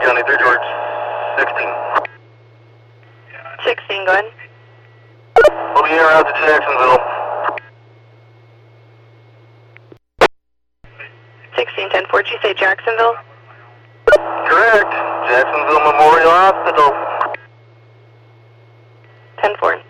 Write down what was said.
County, 3 George, 16. 16, go ahead. We'll be en route to Jacksonville. 16-10-4, did you say Jacksonville? Correct. Jacksonville Memorial Hospital. 10-4.